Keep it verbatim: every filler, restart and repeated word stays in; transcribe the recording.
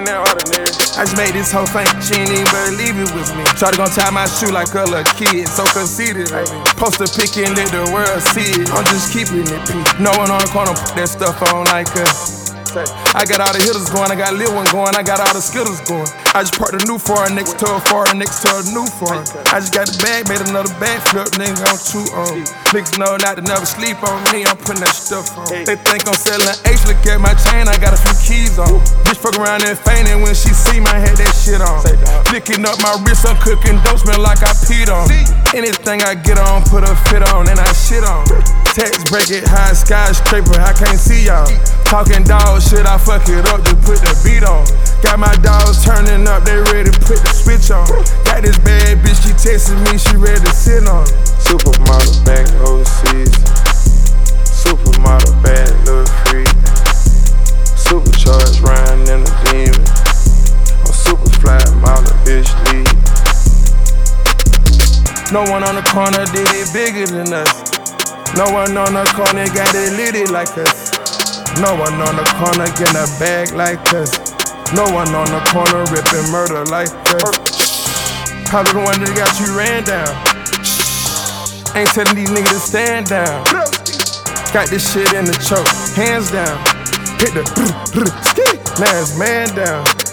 ain't that ordinary. I just made this whole thing, she ain't even believe it was me. Try to gon' tie my shoe like a little kid, so conceited. Post a pic and let the world see it. I'm just keeping it peak. No one on the corner put that stuff on like us. I got all the hitters going, I got Lil One going, I got all the skittles going. I just parked a new foreign next to a foreign next to a new foreign. I just got the bag, made another bag flip, nigga, I'm too on. Niggas know not to never sleep on me, I'm putting that stuff on. They think I'm selling H, look at my chain, I got a few keys on. Bitch fuck around and fainting when she see me, I had that shit on. Flicking up my wrist, I'm cooking dope, smell like I peed on. Anything I get on, put a fit on, and I shit on. Text break it, high skyscraper, I can't see y'all. Talking dog shit, I fuck it up, just put the beat on. Got my dogs turning up, they ready to put the switch on. Got this bad bitch, she texting me, she ready to sit on. Supermodel back overseas. Supermodel bad little freak. Supercharged riding in a demon. I'm super fly, model bitch lead. No one on the corner did it bigger than us. No one on the corner got it litty like us. No one on the corner getting a bag like us. No one on the corner ripping murder like us. Probably the one that got you ran down. Ain't telling these niggas to stand down. Got this shit in the choke, hands down. Hit the man's man down.